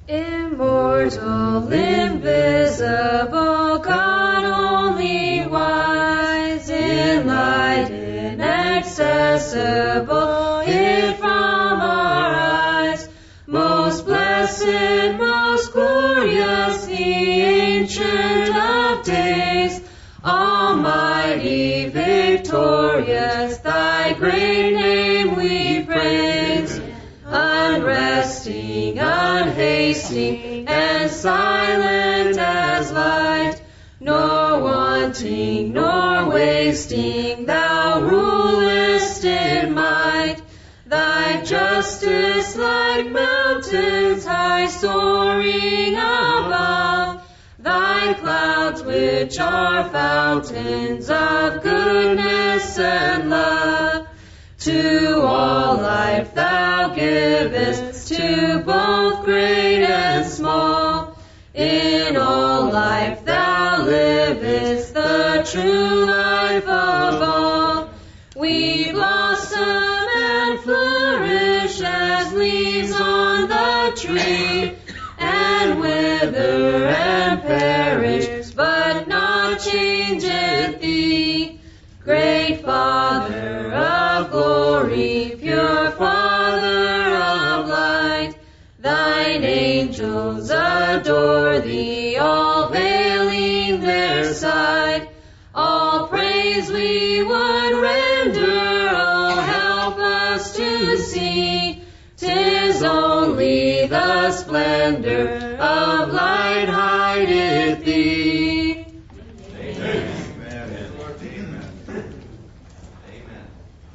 Immortal, invisible, God only wise, enlightened, accessible, hid from our eyes. Most blessed, most glorious, the Ancient of Days, Almighty, victorious, thy great name we praise. Unresting, unhasting, and silent as light, nor wanting, nor wasting, thou rulest in might. Thy justice like mountains high soaring above, thy clouds which are fountains of goodness and love. To all life thou givest, to both great and small. In all life thou livest, the true life of all. We blossom and flourish as leaves on the tree, and wither and perish, but not changeth thee. Great Father of glory, pure Father of light, thine angels adore thee, all veiling their sight. All praise we would render, oh help us to see, 'tis only the splendor